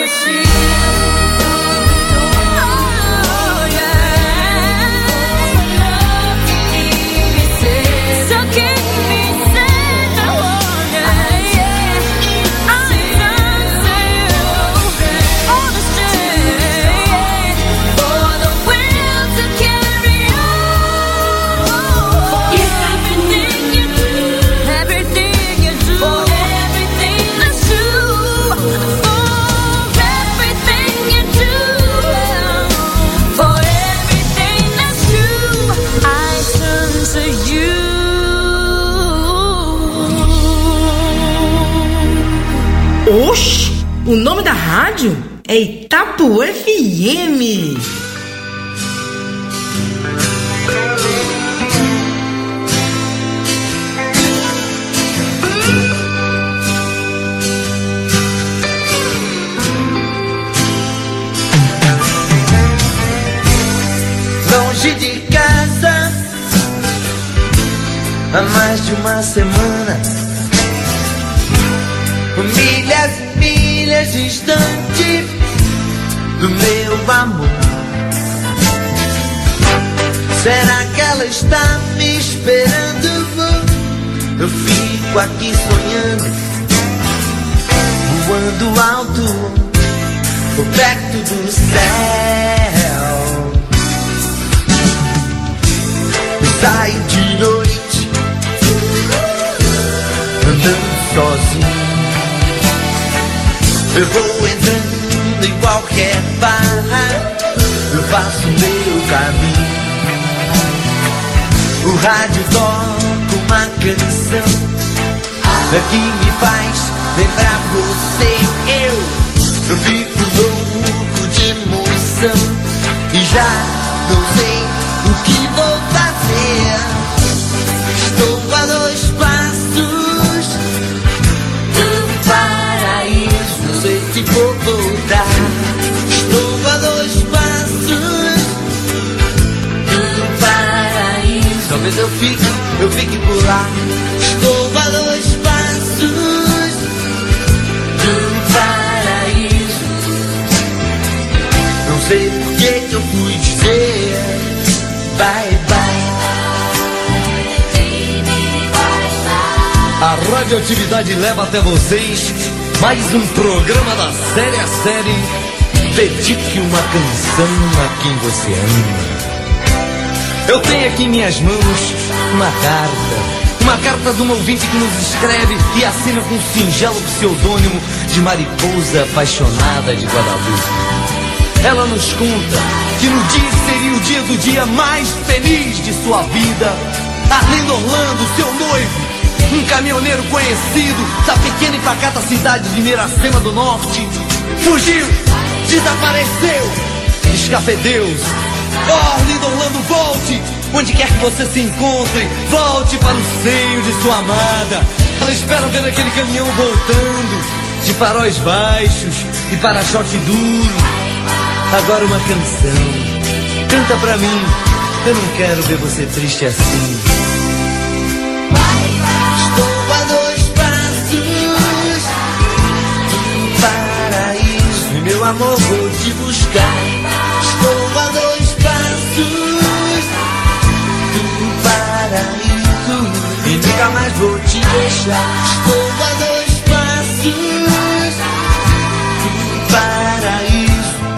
Oxi, o nome da rádio é Itapuã FM. Longe de casa há mais de uma semana, milhas e milhas distante do meu amor. Será que ela está me esperando? Eu fico aqui sonhando, voando alto, perto do céu. Saio de noite, andando sozinho. Eu vou entrando em qualquer barra, eu faço meu caminho. O rádio toca uma canção que me faz lembrar você. Eu fico louco de emoção e já não sei o que vou fazer. Estou a 2 passos do paraíso, não sei se vou voltar. Estou a 2 passos do paraíso, talvez eu fique por lá. Estou a 2 passos do paraíso, não sei por que eu fui dizer bye bye. A radioatividade leva até vocês mais um programa da série a série. Dedique uma canção a quem você ama. Eu tenho aqui em minhas mãos uma carta de um ouvinte que nos escreve e assina com um singelo pseudônimo de Mariposa Apaixonada de Guadalupe. Ela nos conta que no dia que seria o dia do dia mais feliz de sua vida, Arlindo Orlando, seu noivo, um caminhoneiro conhecido da pequena e pacata cidade de Miracema do Norte, fugiu, desapareceu, escafedeu. Oh, Arlindo Orlando, volte! Onde quer que você se encontre, volte para o seio de sua amada. Ela espera ver aquele caminhão voltando, de faróis baixos e para-choque duro. Agora uma canção, canta pra mim, eu não quero ver você triste assim. Estou a 2 passos do paraíso, e meu amor vou te buscar. Estou a 2 passos do paraíso e nunca mais vou te deixar. Estou a 2 passos do paraíso,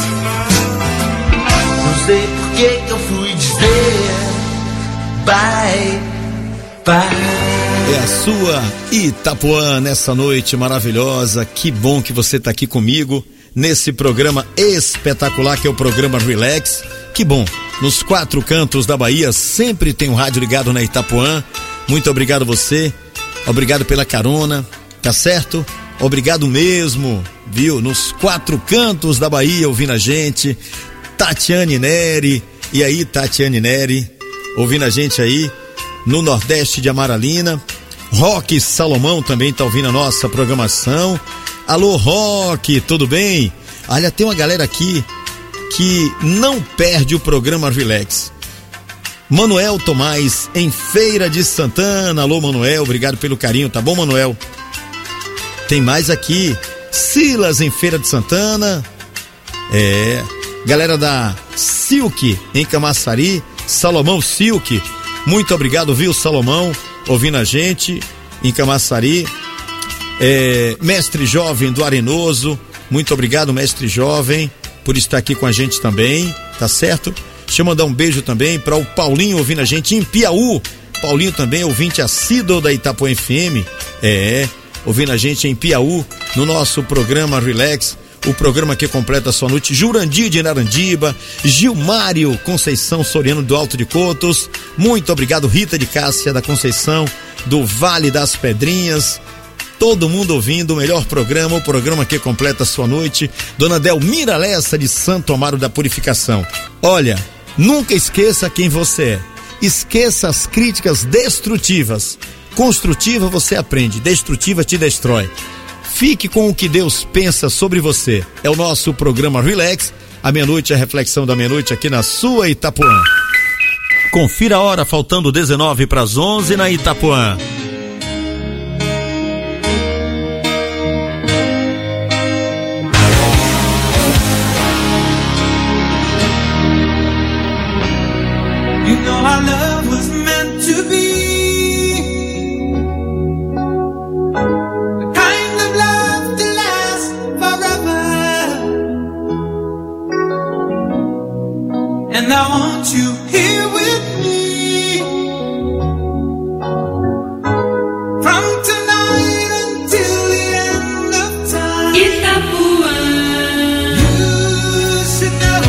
não sei por que eu fui dizer bye bye. É a sua Itapuã nessa noite maravilhosa. Que bom que você está aqui comigo nesse programa espetacular que é o programa Relax. Que bom, nos 4 cantos da Bahia sempre tem um rádio ligado na Itapuã. Muito obrigado você, obrigado pela carona, tá certo? Obrigado mesmo, viu? Nos 4 cantos da Bahia ouvindo a gente. Tatiane Neri, e aí Tatiane Neri, ouvindo a gente aí no Nordeste de Amaralina. Roque Salomão também tá ouvindo a nossa programação. Alô Roque, tudo bem? Olha, tem uma galera aqui que não perde o programa Relax. Manuel Tomás, em Feira de Santana. Alô Manuel, obrigado pelo carinho, tá bom Manuel? Tem mais aqui, Silas em Feira de Santana, galera da Silk em Camaçari, Salomão Silk, muito obrigado, viu, Salomão, ouvindo a gente em Camaçari. Mestre Jovem do Arenoso, muito obrigado, Mestre Jovem, por estar aqui com a gente também, tá certo? Deixa eu mandar um beijo também para o Paulinho ouvindo a gente em Piauí. Paulinho também, ouvinte assíduo da Itapuã FM, ouvindo a gente em Piauí, no nosso programa Relax, o programa que completa a sua noite. Jurandir de Narandiba, Gilmário Conceição Soriano do Alto de Cotos, muito obrigado, Rita de Cássia da Conceição, do Vale das Pedrinhas, todo mundo ouvindo o melhor programa, o programa que completa a sua noite. Dona Delmira Lessa de Santo Amaro da Purificação. Olha, nunca esqueça quem você é. Esqueça as críticas destrutivas. Construtiva você aprende, destrutiva te destrói. Fique com o que Deus pensa sobre você. É o nosso programa Relax, a meia-noite, a reflexão da meia-noite aqui na sua Itapuã. Confira a hora, faltando 19 para as 11 na Itapuã. You know our love was meant to be the kind of love to last forever. And I want you here with me from tonight until the end of time. Itapuã. You should know.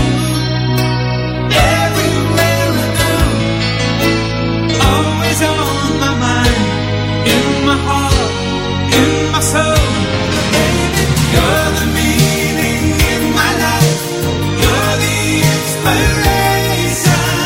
On my mind, in my heart, in my soul, baby, you're the meaning in my life, you're the inspiration.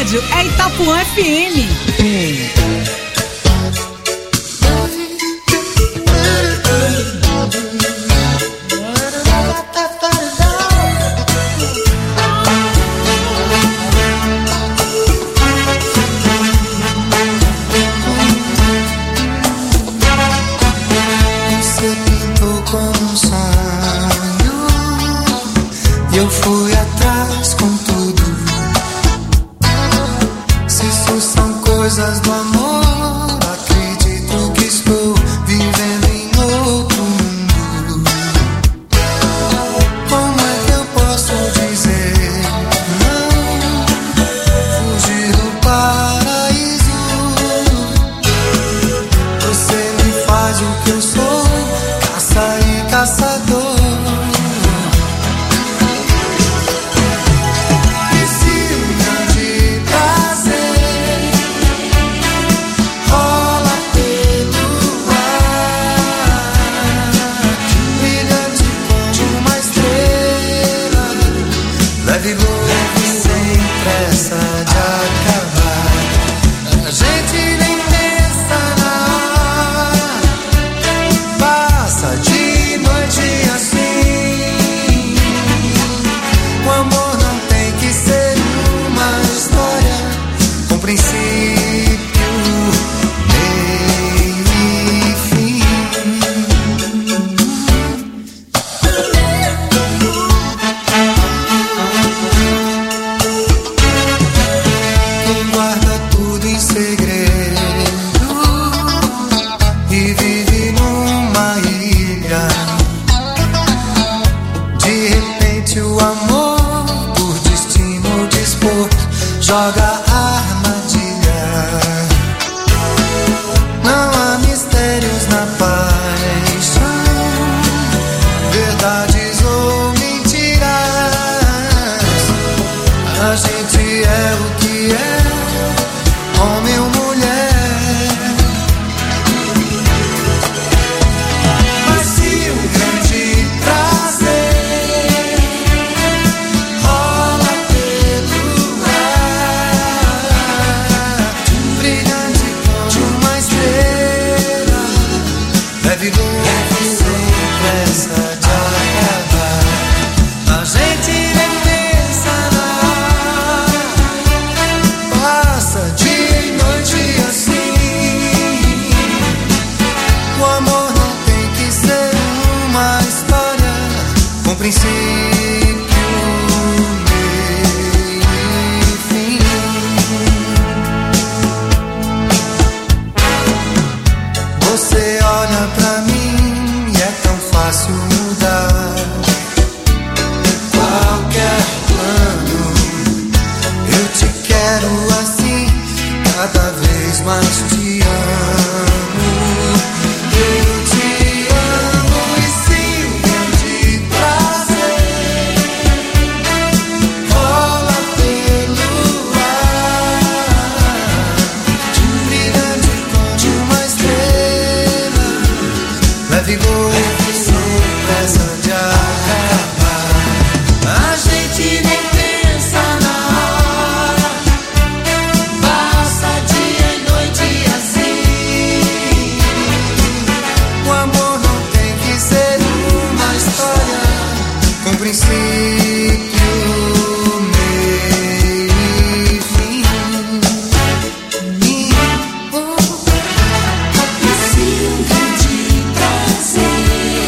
rádio é Itapuã FM. Eu fui atrás com tudo. Se isso são coisas do amor, acredito que estou vivendo em outro mundo. Como é que eu posso dizer não? Fugir do paraíso. Você me faz o que eu sou, caça e caçador. Joga armadilha. Não há mistérios na paixão, verdades ou mentiras. A gente é o que é, homem ou mulher. Mas se um grande prazer rola pelo leve leve sem pressa de acabar. A gente nem pensa na hora, passa dia e noite assim. O amor não tem que ser uma história com princípio, meio e fim. Você olha pra mim e é tão fácil mudar qualquer plano. Eu te quero assim, cada vez mais te amo. Eu te amo e se um grande prazer rola pelo ar, brilhante como uma estrela. Leve leve sem pressa de acabar. A gente nem pensa na hora, passa dia e noite assim. O amor não tem que ser uma história com princípio, meio e fim. E se um grande prazer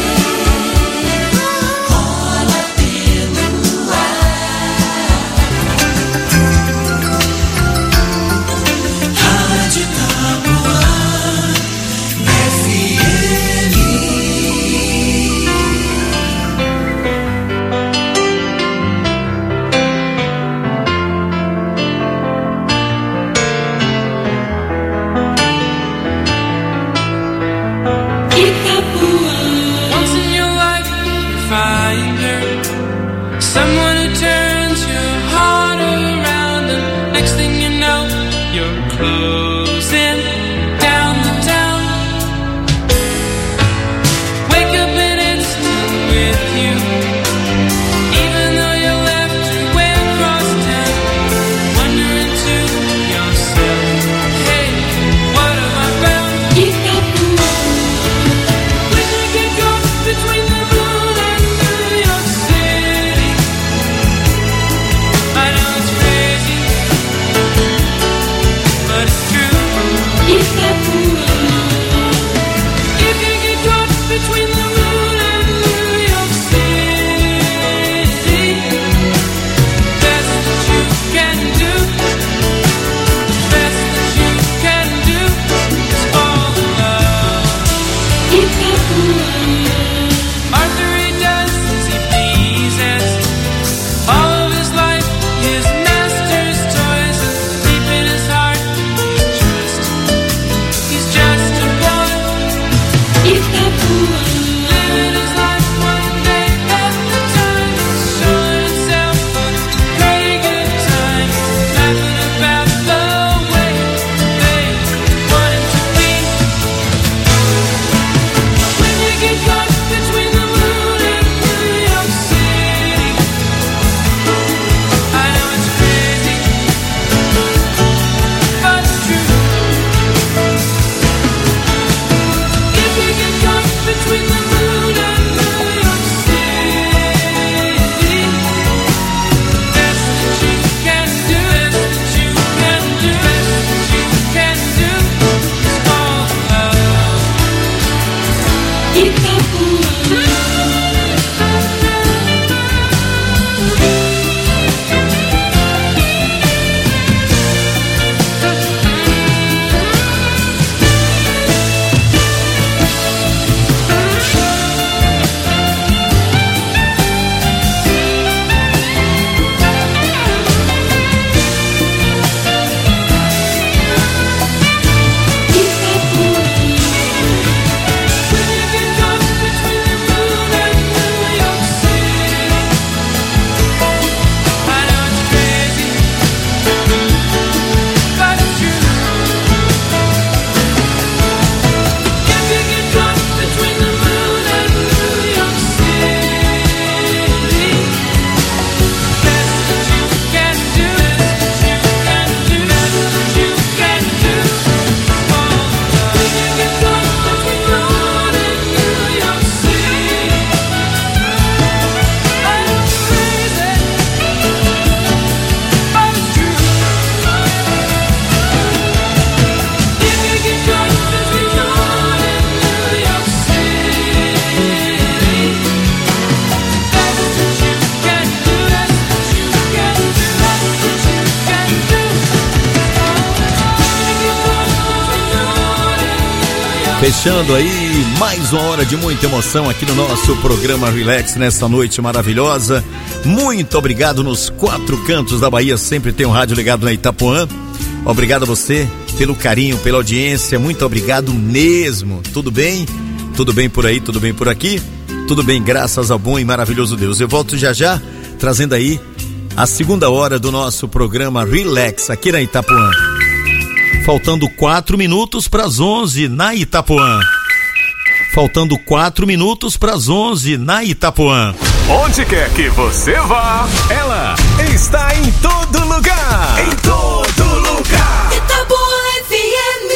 Fechando aí mais uma hora de muita emoção aqui no nosso programa Relax nessa noite maravilhosa. Muito obrigado nos 4 cantos da Bahia, sempre tem um rádio ligado na Itapuã. Obrigado a você pelo carinho, pela audiência, muito obrigado mesmo. Tudo bem? Tudo bem por aí, tudo bem por aqui? Tudo bem, graças ao bom e maravilhoso Deus. Eu volto já já, trazendo aí a segunda hora do nosso programa Relax aqui na Itapuã. Faltando 4 minutos para as 11 na Itapuã. Faltando 4 minutos para as 11 na Itapuã. Onde quer que você vá, ela está em todo lugar. Em todo lugar. Itapuã FM.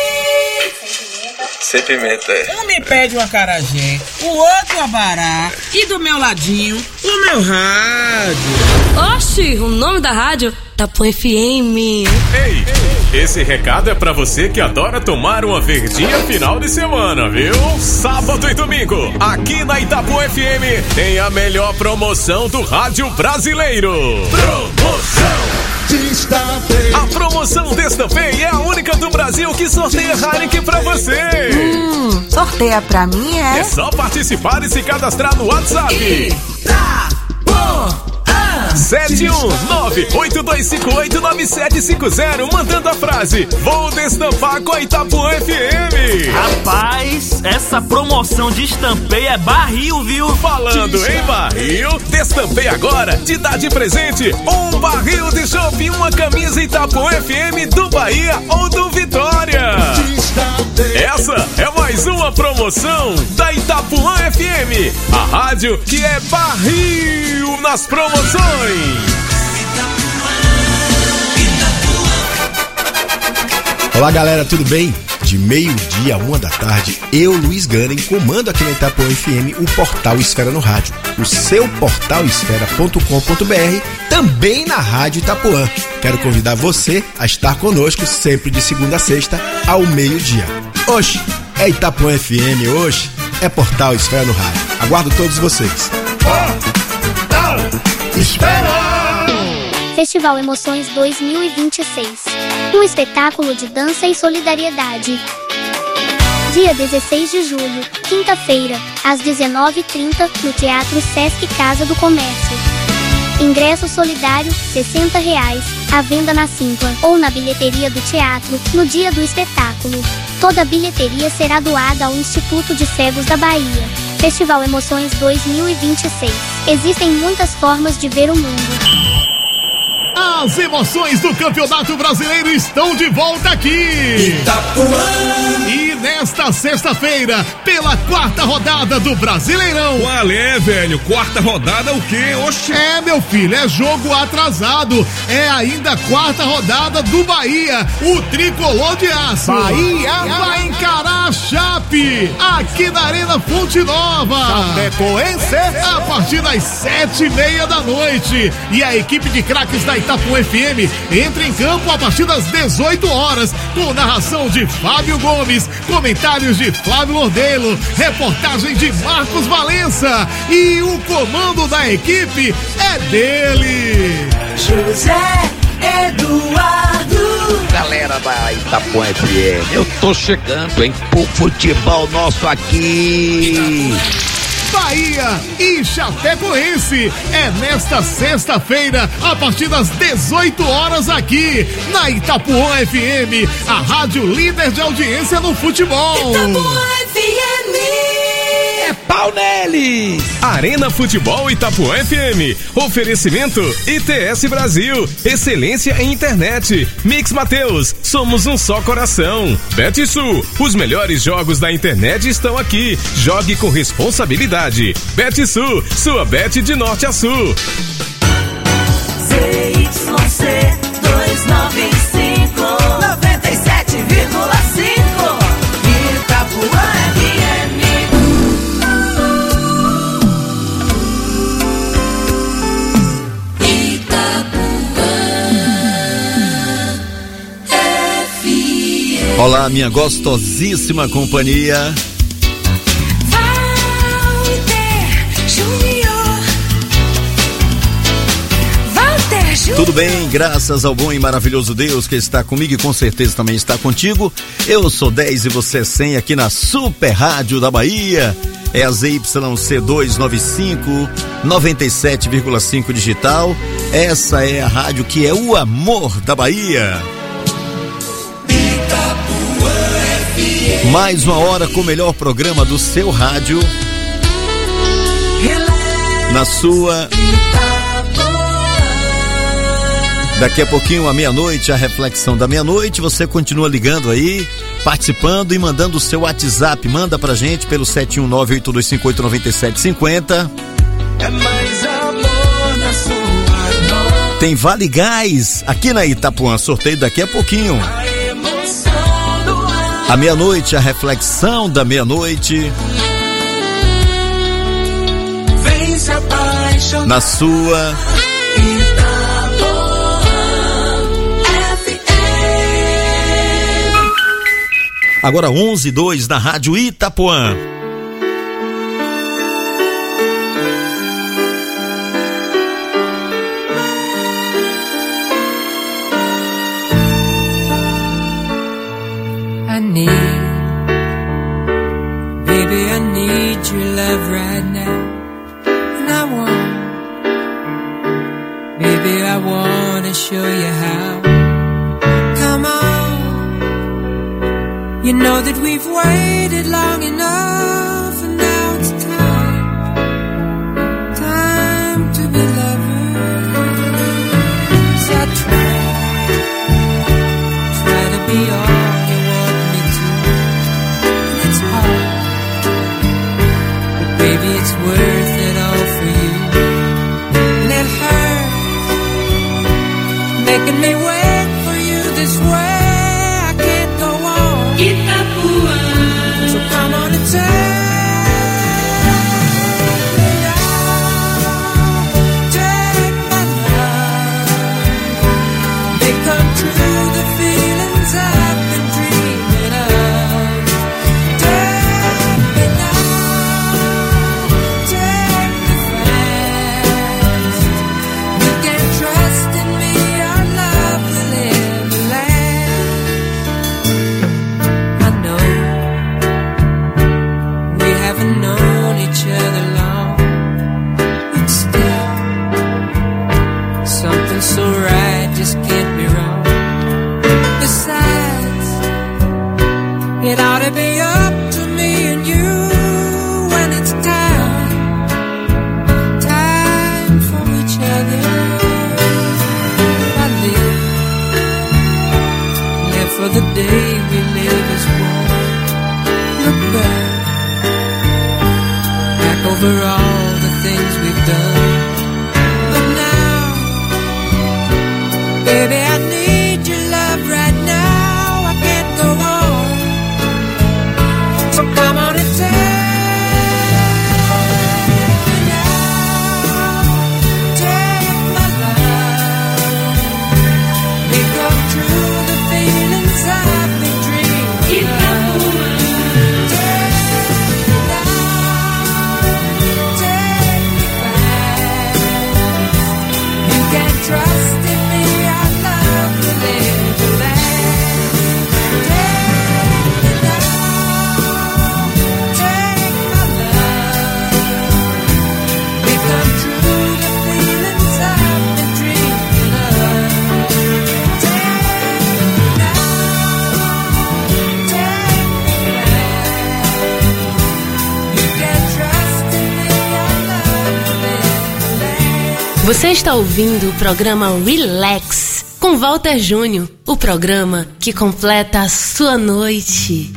Sem pimenta, é. Um me pede um acarajé, o outro abará e do meu ladinho o meu rádio. Oxi, o nome da rádio Itapuã FM. Ei, esse recado é pra você que adora tomar uma verdinha final de semana, viu? Sábado e domingo, aqui na Itapuã FM, tem a melhor promoção do rádio brasileiro. Promoção Destapei. A promoção Destapei é a única do Brasil que sorteia Heineken pra você. Sorteia pra mim, é? É só participar e se cadastrar no WhatsApp. Itapuã. 719-8258-9750, mandando a frase: vou destampar com a Itapuã FM. Rapaz, essa promoção de estampeio é barril, viu? Falando em barril, Destampei agora te dá de presente um barril de chopp e uma camisa Itapuã FM do Bahia ou do Vitória. Essa é mais uma promoção da Itapuã FM, a rádio que é barril nas promoções. Olá galera, tudo bem? De meio-dia a 1 da tarde, eu, Luiz Ganem, comando aqui na Itapuã FM o portal Esfera no Rádio, o seu portal esfera.com.br, também na Rádio Itapuã. Quero convidar você a estar conosco sempre de segunda a sexta ao meio-dia. Oxe, é Itapuã FM, hoje é portal Esfera no Rádio. Aguardo todos vocês. Festival Emoções 2026. Um espetáculo de dança e solidariedade. Dia 16 de julho, quinta-feira, às 19h30, no Teatro Sesc Casa do Comércio. Ingresso solidário, R$60, à venda na Simpla ou na bilheteria do teatro, no dia do espetáculo. Toda a bilheteria será doada ao Instituto de Cegos da Bahia. Festival Emoções 2026. Existem muitas formas de ver o mundo. As emoções do Campeonato Brasileiro estão de volta aqui. Itapuã. E nesta sexta-feira, pela 4ª rodada do Brasileirão. Qual é, velho? 4ª rodada o quê? Oxê. É, meu filho, é jogo atrasado. É ainda a 4ª rodada do Bahia, o tricolor de aço. Bahia vai encarar a Chape, aqui na Arena Fonte Nova. Chapecoense, a partir das 7h30 da noite. E a equipe de craques da Itapuã FM entra em campo a partir das 18 horas, com narração de Fábio Gomes, comentários de Flávio Lordelo, reportagem de Marcos Valença, e o comando da equipe é dele, José Eduardo. Galera da Itapuã FM, eu tô chegando, hein, pro futebol nosso aqui. Bahia e Chapecoense é nesta sexta-feira a partir das 18 horas aqui na Itapuã FM, a rádio líder de audiência no futebol. Itapuã FM. É pau neles! Arena Futebol Itapuã FM. Oferecimento ITS Brasil. Excelência em internet. Mix Mateus. Somos um só coração. BetSul. Os melhores jogos da internet estão aqui. Jogue com responsabilidade. BetSul. Sua bet de norte a sul. ZYC 295 97,5 Itapuã FM. Olá, minha gostosíssima companhia. Walter Júnior. Walter Tudo bem, graças ao bom e maravilhoso Deus que está comigo e com certeza também está contigo. Eu sou 10 e você é 100 aqui na Super Rádio da Bahia. É a ZYC 295, 97,5 digital. Essa é a rádio que é o amor da Bahia. Mais uma hora com o melhor programa do seu rádio. Na sua. Daqui a pouquinho, à meia-noite, a reflexão da meia-noite. Você continua ligando aí, participando e mandando o seu WhatsApp. Manda pra gente pelo 719-8258-9750. É mais amor na sua noite. Tem Vale Gás aqui na Itapuã. Sorteio daqui a pouquinho. À meia-noite, a reflexão da meia-noite. Vem se apaixonar. Na sua. Agora 11:02 na Rádio Itapuã. Baby, I need your love right now. And I wanna show you how. Come on. You know that we've waited long enough, and now it's time to be lovers. I try to be all you want me to, and it's hard, but baby it's worth it all for you, and it hurts making me wait for you this way. So come on and take me down, take my love, make come true the feelings I've been dreaming of. Take me now, take me fast. You can trust in me, our love will ever last. I know haven't known each other long, but still something so right just can't be wrong. Besides, it ought to be up to me and you when it's time for each other. I live for the day we live as one. Look back over all the things we've done, but now, baby, I need your love right now. I can't go on, so come on and take me now, take my love, make come true the feelings I've been dreaming of. Trust in me, our love will never last. Take me now, take my love, make come true the feelings I've been dreaming of. Take me now, take me back. You can trust in me, our love will never last. Você está ouvindo o programa Relax com Walter Júnior, o programa que completa a sua noite.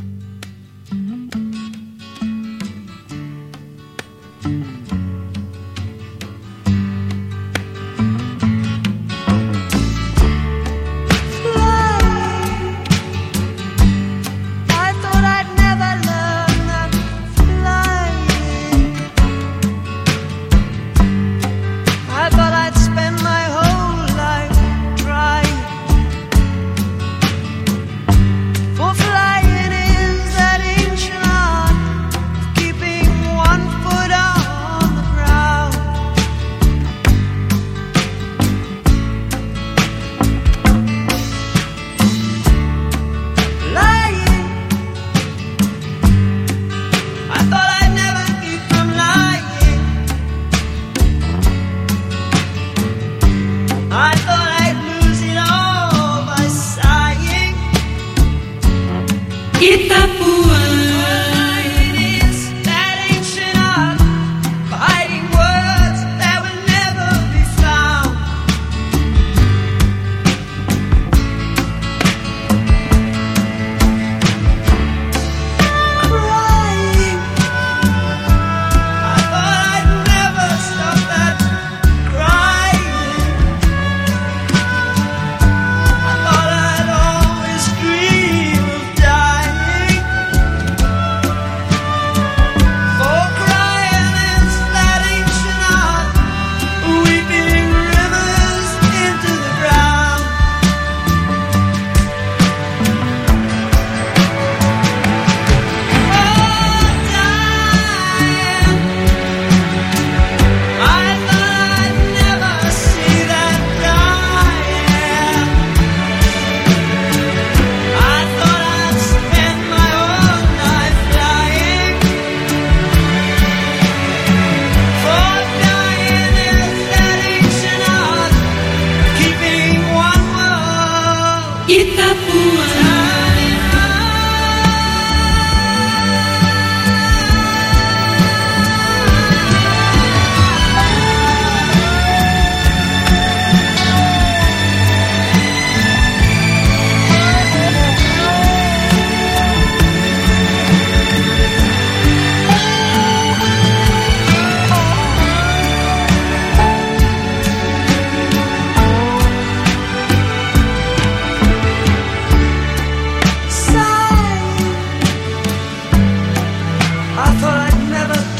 For flying in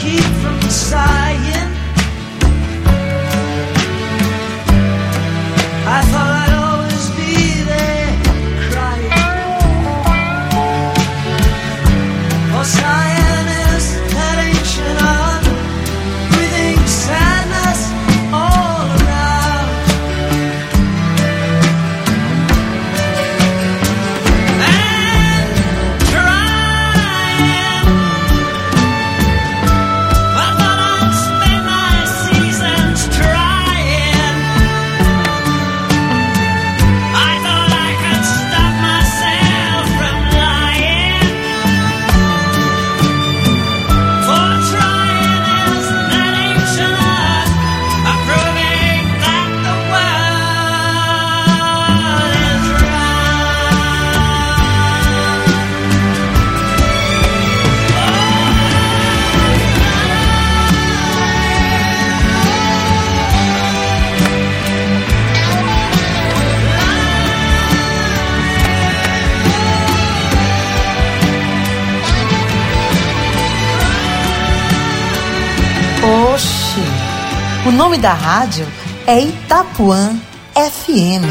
keep from sighing. I thought I'd always be there crying. For sighing is that ancient art, breathing sadness all around. And crying, I thought I'd spend my seasons trying. I thought I could stop myself from lying. For trying is that ancient art of proving that the world is Oxi, o nome da rádio é Itapuã FM.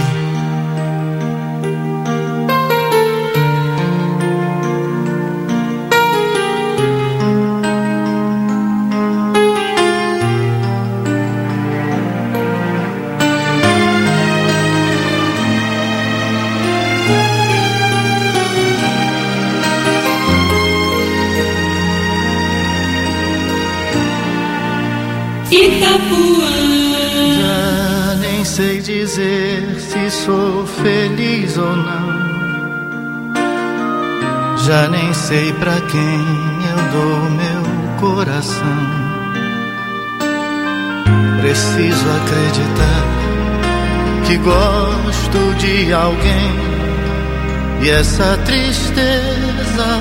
Já nem sei dizer se sou feliz ou não. Já nem sei pra quem eu dou meu coração. Preciso acreditar que gosto de alguém. E essa tristeza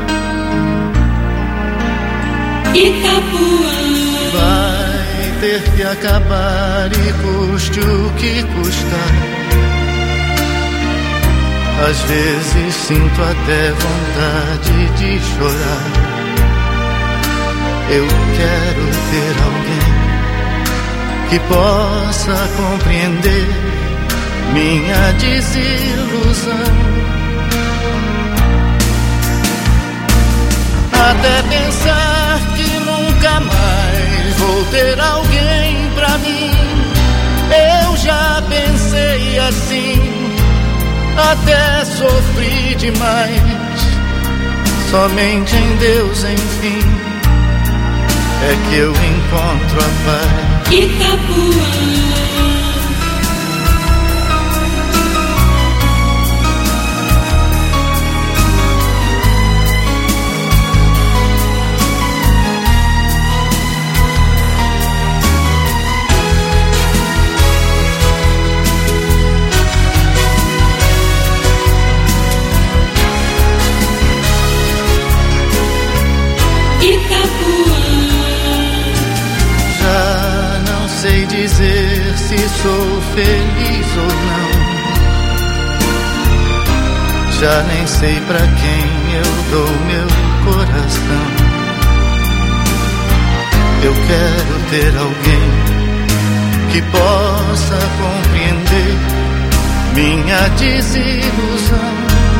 vai ter que acabar e custe o que custar. Às vezes sinto até vontade de chorar. Eu quero ter alguém que possa compreender minha desilusão. Até pensar que nunca mais vou ter alguém pra mim. Eu já pensei assim, até sofri demais. Somente em Deus, enfim, é que eu encontro a paz. Itapuã. Sei dizer se sou feliz ou não. Já nem sei pra quem eu dou meu coração. Eu quero ter alguém que possa compreender minha desilusão.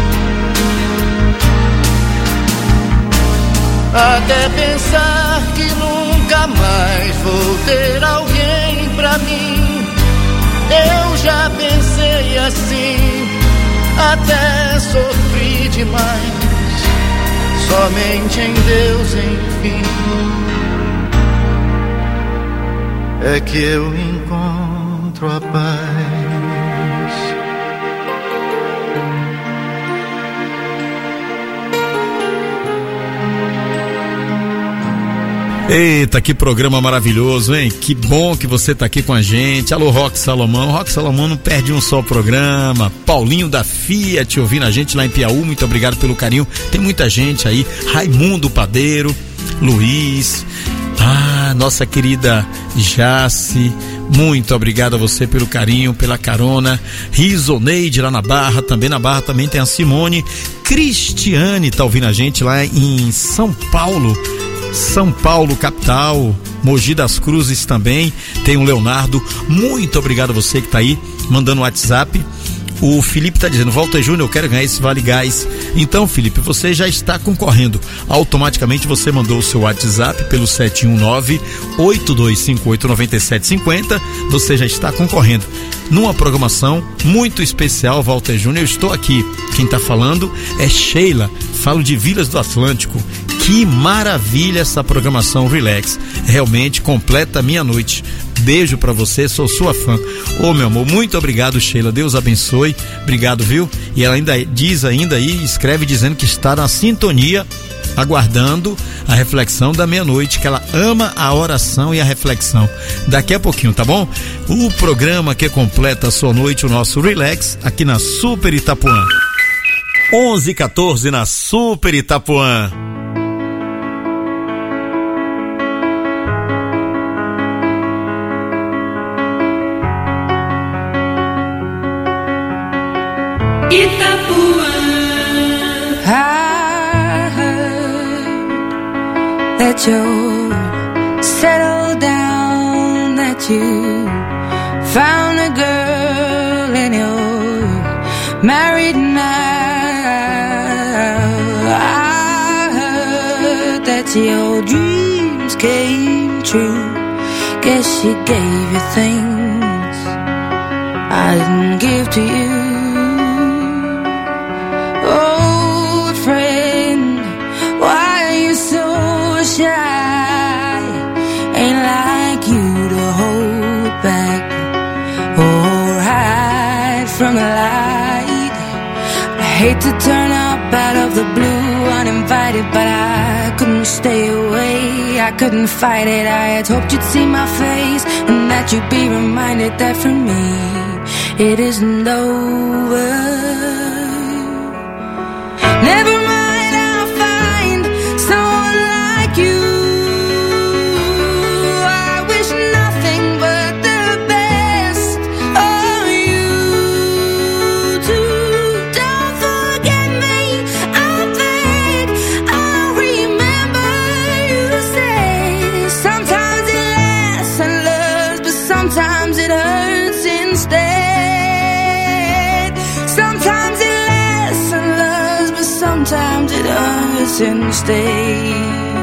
Até pensar que nunca mais vou ter alguém pra mim. Eu já pensei assim, até sofri demais. Somente em Deus, enfim, é que eu encontro a paz. Eita, que programa maravilhoso, hein? Que bom que você tá aqui com a gente. Alô, Roque Salomão. Roque Salomão não perde um só programa. Paulinho da Fiat ouvindo a gente lá em Piauí, muito obrigado pelo carinho. Tem muita gente aí. Raimundo Padeiro, Luiz, nossa querida Jace, muito obrigado a você pelo carinho, pela carona. Risoneide lá na Barra, também na Barra também tem a Simone. Cristiane tá ouvindo a gente lá em São Paulo. São Paulo, capital, Mogi das Cruzes também, tem o Leonardo. Muito obrigado a você que tá aí mandando o WhatsApp. O Felipe tá dizendo: Walter Júnior, eu quero ganhar esse Vale Gás. Então, Felipe, você já está concorrendo. Automaticamente você mandou o seu WhatsApp pelo 719-8258-9750. Você já está concorrendo. Numa programação muito especial, Walter Júnior, eu estou aqui. Quem tá falando é Sheila. Falo de Vilas do Atlântico. Que maravilha essa programação Relax. Realmente completa a minha noite. Beijo pra você, sou sua fã. Ô, meu amor, muito obrigado, Sheila. Deus abençoe. Obrigado, viu? E ela ainda diz aí, escreve dizendo que está na sintonia, aguardando a reflexão da meia-noite, que ela ama a oração e a reflexão. Daqui a pouquinho, tá bom? O programa que completa a sua noite, o nosso Relax, aqui na Super Itapuã. 11h14 na Super Itapuã. Itapuã. I heard that you're settled down, that you found a girl and you're married now. I heard that your dreams came true. Guess she gave you things I didn't give to you. Oh, friend, why are you so shy? Ain't like you to hold back or hide from the light. I hate to turn up out of the blue uninvited, but I couldn't stay away. I couldn't fight it. I had hoped you'd see my face and that you'd be reminded that for me it isn't over. Never mind, I'll find someone like you. I wish nothing but the best of you too. Don't forget me, I beg. I'll remember you say sometimes it lasts and loves, but sometimes it hurts instead. Sometimes it lasts and loves, but sometimes it hurts instead.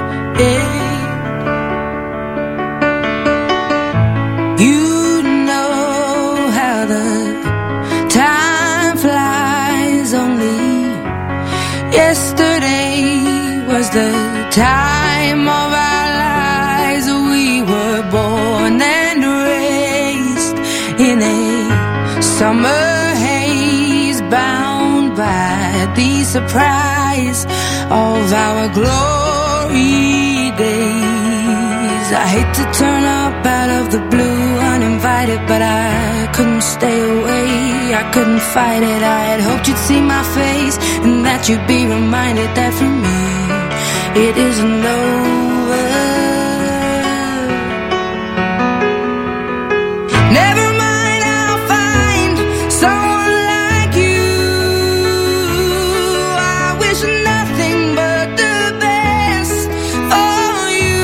You know how the time flies. Only yesterday was the time of our lives. We were born and raised in a summer haze, bound by the surprise of our glory days. I hate to turn up out of the blue uninvited, but I couldn't stay away. I couldn't fight it. I had hoped you'd see my face and that you'd be reminded that for me it isn't over. Never mind, I'll find someone like you. I wish nothing but the best for you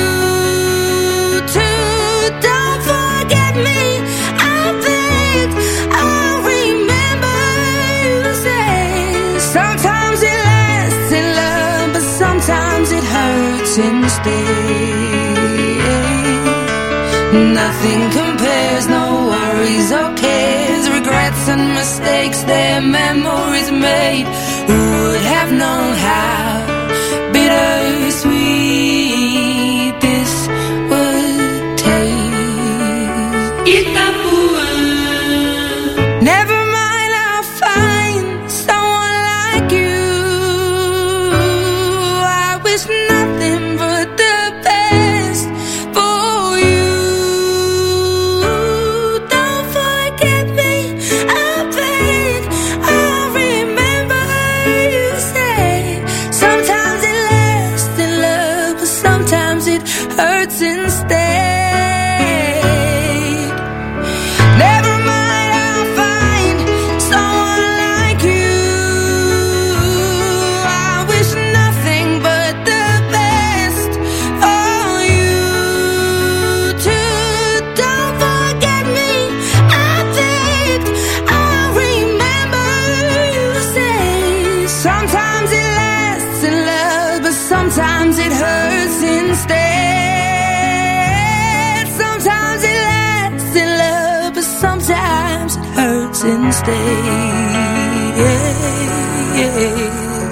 too. Don't forget me, I beg. I'll remember you say sometimes it lasts in love, but sometimes it hurts instead. Nothing compares, no worries or cares, regrets and mistakes, their memories made. Who would have known how bittersweet this would taste? Itapuã. Never mind, I'll find someone like you. I wish nothing but the best for you. Don't forget me, I beg. I'll remember you say sometimes it lasts in love, but sometimes it hurts instead. Never mind, I'll find someone like you. I wish nothing but the best for sometimes it hurts instead. Sometimes it lasts in love, but sometimes it hurts instead.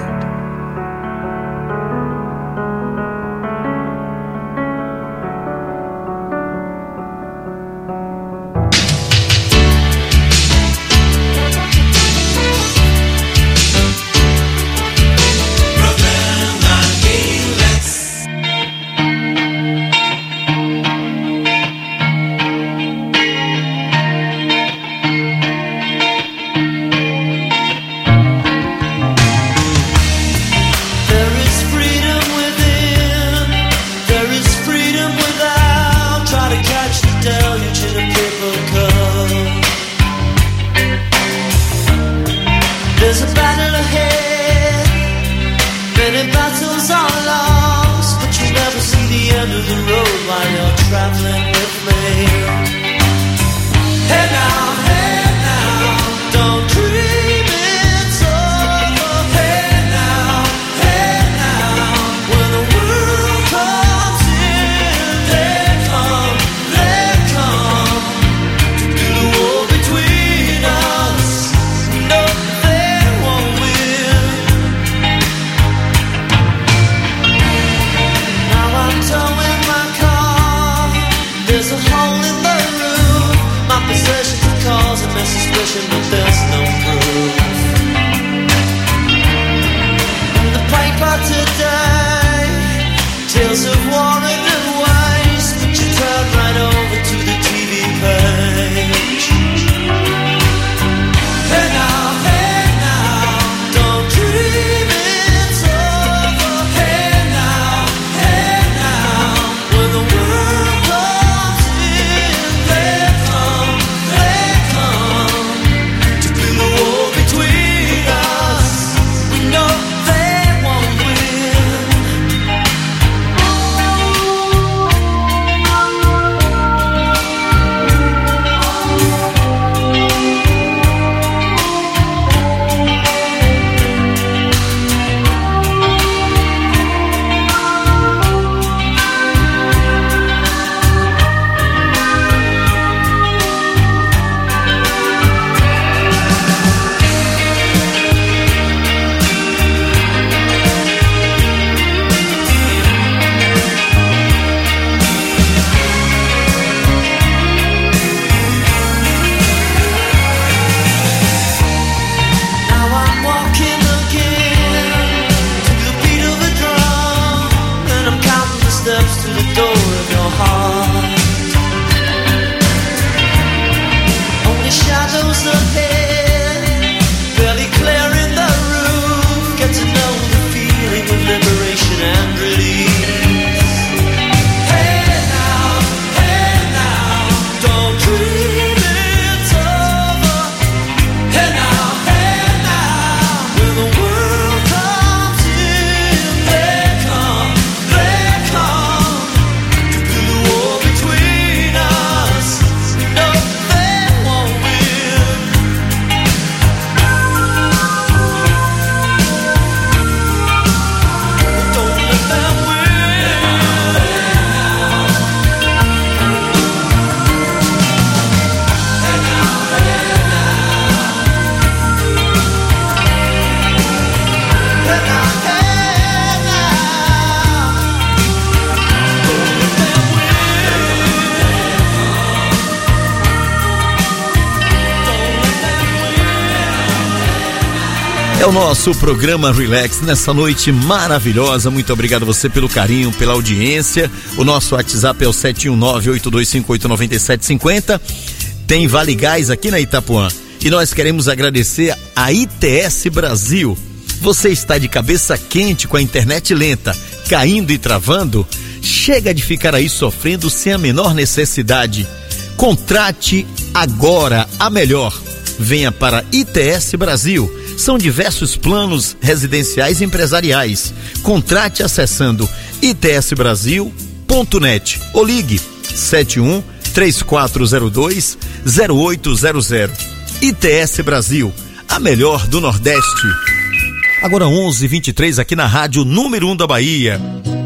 É o nosso programa Relax nessa noite maravilhosa. Muito obrigado a você pelo carinho, pela audiência. O nosso WhatsApp é o 719-8258-9750. Tem Vale Gás aqui na Itapuã. E nós queremos agradecer a ITS Brasil. Você está de cabeça quente com a internet lenta, caindo e travando? Chega de ficar aí sofrendo sem a menor necessidade. Contrate agora a melhor. Venha para ITS Brasil. São diversos planos residenciais e empresariais. Contrate acessando itsbrasil.net ou ligue 71-3402-0800. ITS Brasil, a melhor do Nordeste. Agora 11h23 aqui na Rádio Número 1 da Bahia.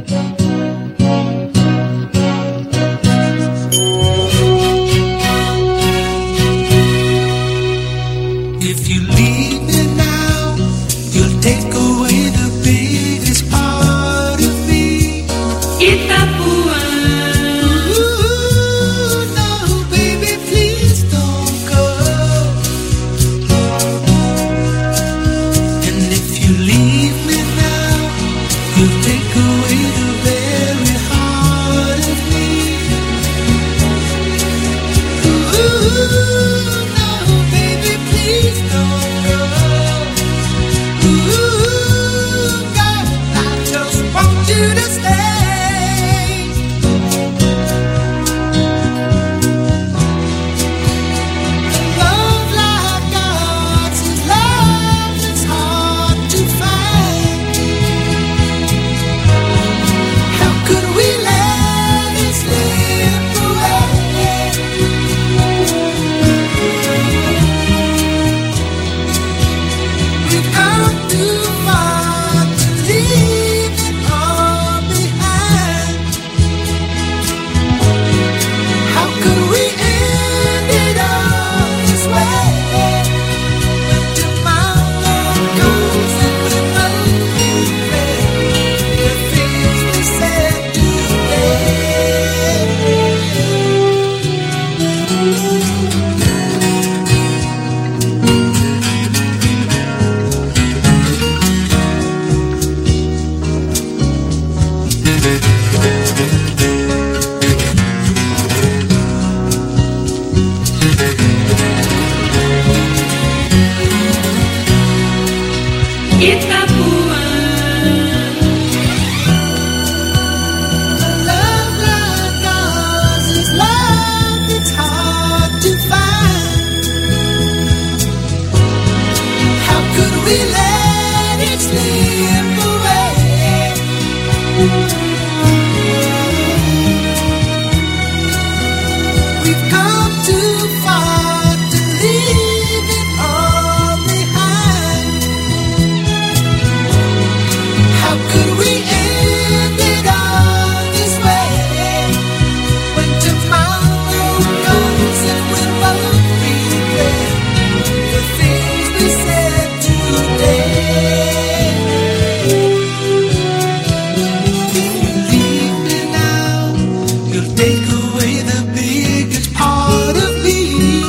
take away the biggest part of me.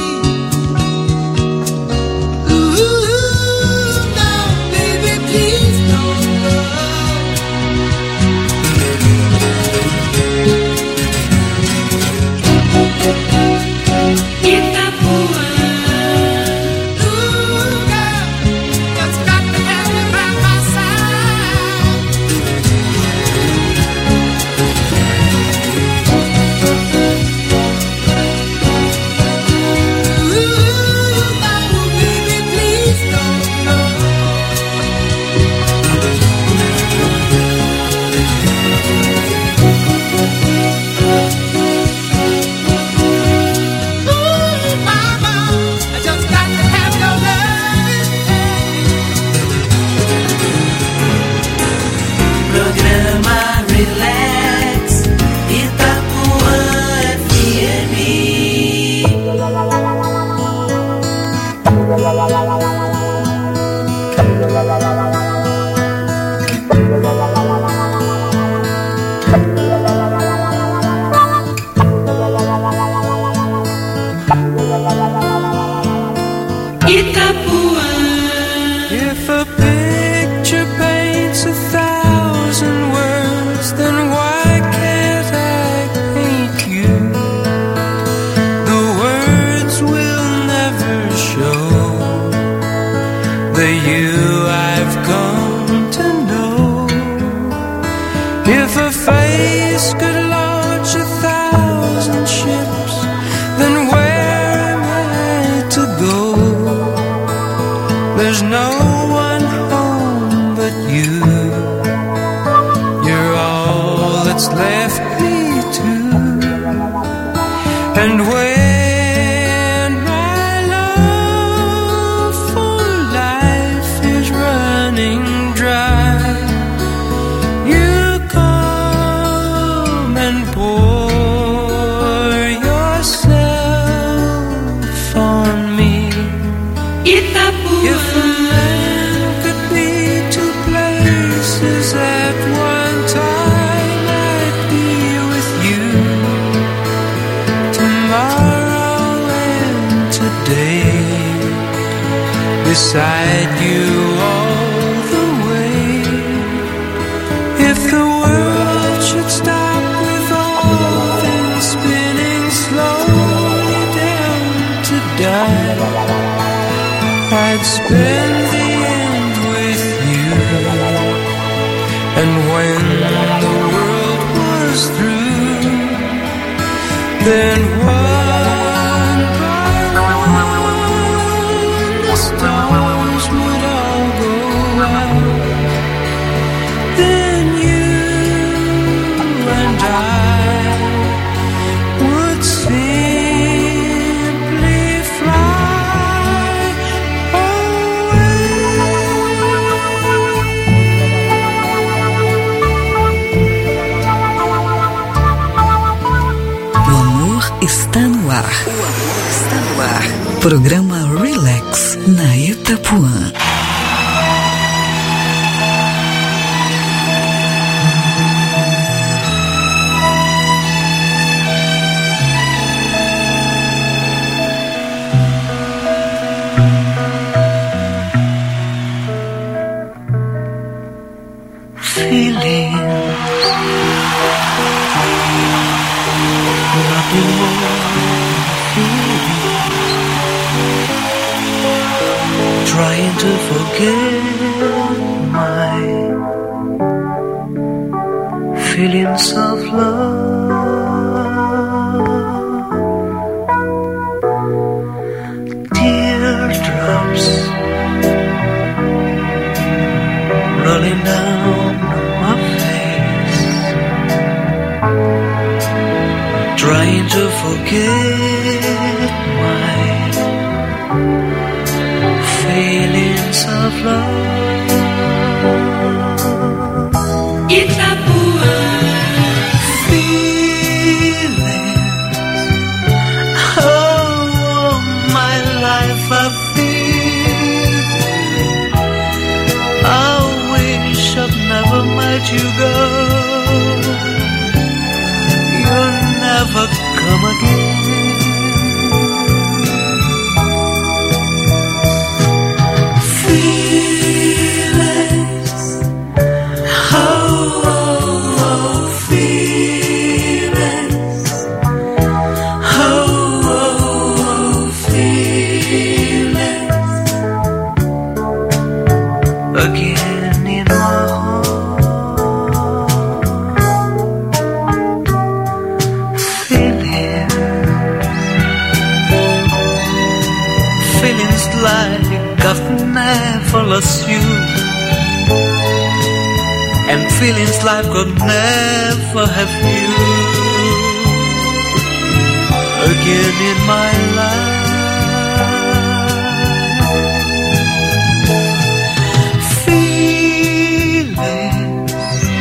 Ooh, no, baby, please don't go. Itapuã. If a picture paints 1,000 words, then why can't I paint you? The words will never show the you I've come to know. If a face could launch 1,000 ships, then where am I to go? There's no one home but you. You're all that's left me to. And when my love for life is running dry, you come and pour yourself on me. If a man could be two places at one time, I'd be with you tomorrow and today, beside you all the way. If the world should stop with all things spinning slowly down to die, I'd spend the end with you. And when the world was through, then one by one the stars would all go out. Then you and I would simply fly away. O amor está no ar. O amor está no ar. Programa Relax na Itapuã. Nothing more trying to forget my feelings of love. Teardrops running down my face, trying to forget my feelings of love. Itapuã. Feelings, oh, my life I feel. I wish I'd never met you, girl. You're never feelings like I'll never have you again in my life. Feelings,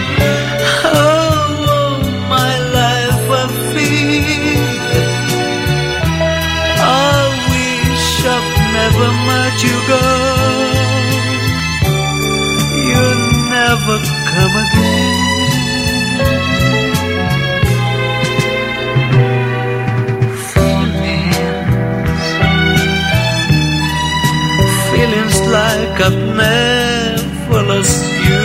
oh, my life of feelings. I wish I've never met you, girl. You'll never come again. Feelings like I've never lost you,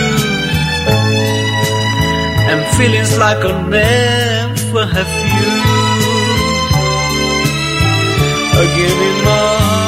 and feelings like I'll never have you again in my heart.